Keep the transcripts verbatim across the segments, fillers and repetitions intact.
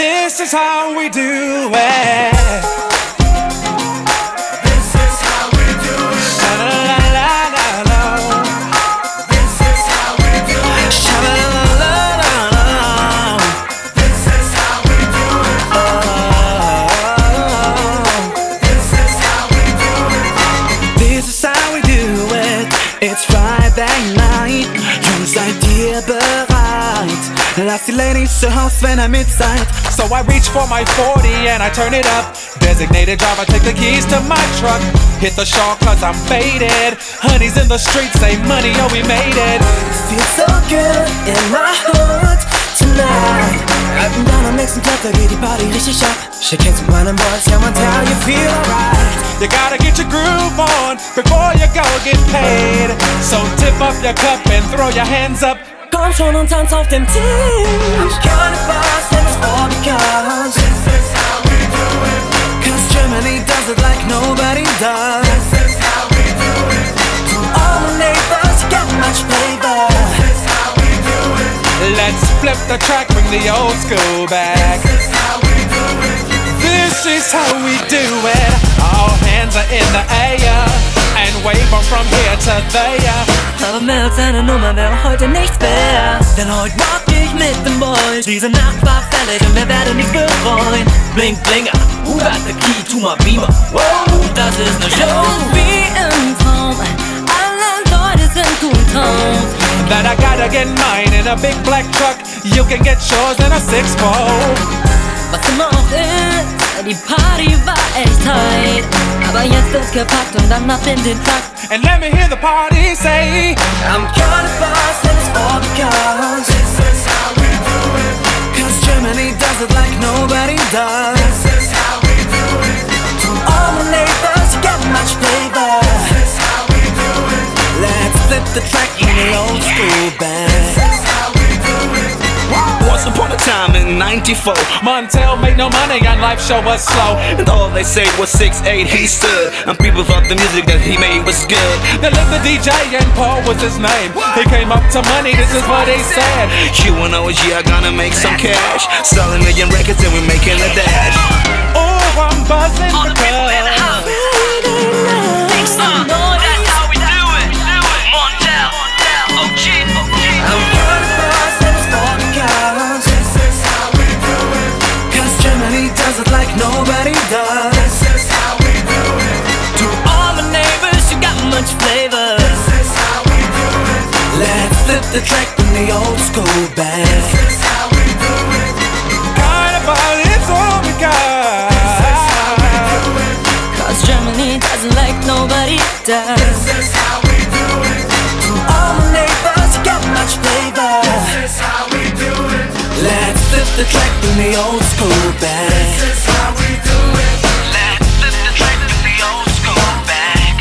This is how we do it. This is how we do it. Sha-la-la-la-la-la. This is how we do it. Sha-la-la-la-la-la. This is how we do it. Oh. This is how we do it. This is how we do it. It's Friday night. Jungs, seid ihr bereit? Lass die Ladies zu Haus, wenn ihr mit seid. So I reach for my forty and I turn it up. Designated driver, take the keys to my truck. Hit the shawl cause I'm faded. Honey's in the streets, say money, oh we made it. Feels so good in my hood tonight. I'm gonna make some stuff, da geht die Party richtig ab. Shake hands with meinen Boys, yeah man, tell you feel alright. You gotta get your groove on before you go get paid. So tip up your cup and throw your hands up. Komm schon und tanz auf dem Tisch. Keine Bars, denn it's all because This is how we do it. Cause Germany does it like nobody does. This is how we do it. To all my neighbors, you get much flavor. This is how we do it. Let's flip the track, bring the old school back. This is how we do it. This is how we do it. All hands are in the air and wave on from here to there. Aber mehr als eine Nummer wäre heute nichts mehr. Denn heute rock ich mit den Boys. Diese Nacht war fällig und wir werden nicht bereuen. Blink, blinger, who got the key to my beamer? Wow, das ist ne Show. Wie im Traum, alle Leute sind gut drauf. That I gotta get mine in a big black truck. You can get yours in a six-fold. Was immer auch ist, die Party war echt tight. Aber jetzt ist gepackt und dann ab in den Takt. And let me hear the party say, I'm kind of fast and it's all because This is how we do it. Cause Germany does it like nobody does. This is how we do it. To all my neighbors, you get much flavor. This is how we do it. Let's flip the track in the old school band. This is how we do it. Once upon a time in ninety-four, Montel made no money on Life Show Was Slow. and all they say was six eight he stood, and people thought the music that he made was good. They lived the D J and Paul was his name. He came up to money, this is what he said. You and O G are gonna make some cash, selling a million records and we're making a dash. Oh, I'm buzzing All the people in the house. Make some noise. That's how we do it. Montel, O G, O G. I'm kind of fast and it's all because This is how we do it. Cause Germany does it like nobody does. This is how we do it. To all my neighbors, you got much flavor. This is how we do it. Let's flip the track in the old school band. This is how we do it. kind of ball, it's all because This is how we do it. Cause Germany does it like nobody does. This is how we do it. To all my neighbors, you got much flavor. This is how we do it. Let's flip the track in the old school band. This is how we do it. Let's flip the track to the old school back.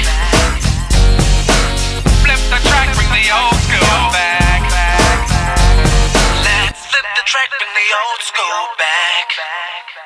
flip the track, bring the old school back. Let's flip the track to the old school back.